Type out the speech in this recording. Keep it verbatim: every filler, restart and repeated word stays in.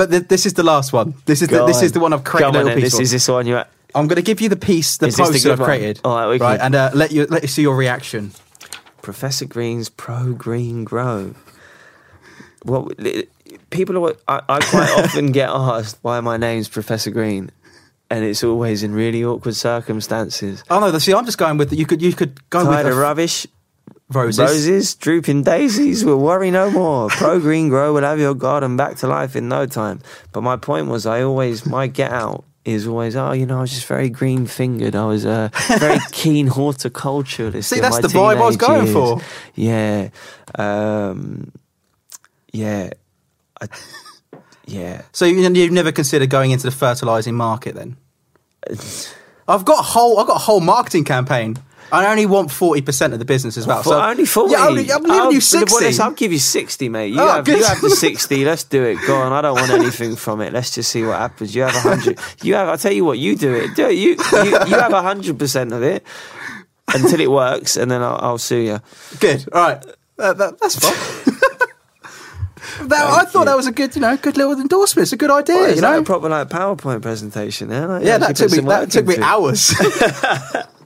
But th- this is the last one. This is Go the, this on. is the one I've created. Come a on, little then. piece This for. is this one you. I'm going to give you the piece, the Is this the post good that I've one? created. All right, we can- right, and uh, let you let you see your reaction. Professor Green's Pro Green Grow. Well, people are. I, I quite often get asked why my name's Professor Green, and it's always in really awkward circumstances. Oh no, see, I'm just going with you. Could you could go Tired with of a f- rubbish. roses. Roses, drooping daisies will worry no more. Pro Green Grow will have your garden back to life in no time. But my point was, I always, my get out is always, oh, you know, I was just very green fingered. I was a very keen horticulturalist. See, in that's my the vibe I was teenage going years. for. Yeah. Um, yeah. I, yeah. So you, you've never considered going into the fertilising market then? I've got a whole, I've got a whole marketing campaign. I only want forty percent of the business as well. For So only forty. Yeah, I'm, I'm giving I'll, you sixty. Well, I'll give you sixty, mate. You, Oh, have, good. you have the sixty. Let's do it. Go on. I don't want anything from it. Let's just see what happens. You have a hundred. You have. I'll tell you what. You do it. Do it. You you, you have a hundred percent of it until it works, and then I'll, I'll sue you. Good. All right. Uh, that, that's fine. that, I thought you. that was a good, you know, good little endorsement. It's a good idea, Well, is you that know. a proper like PowerPoint presentation? There. Like, Yeah, you that actually took put me some that work took me into it. hours.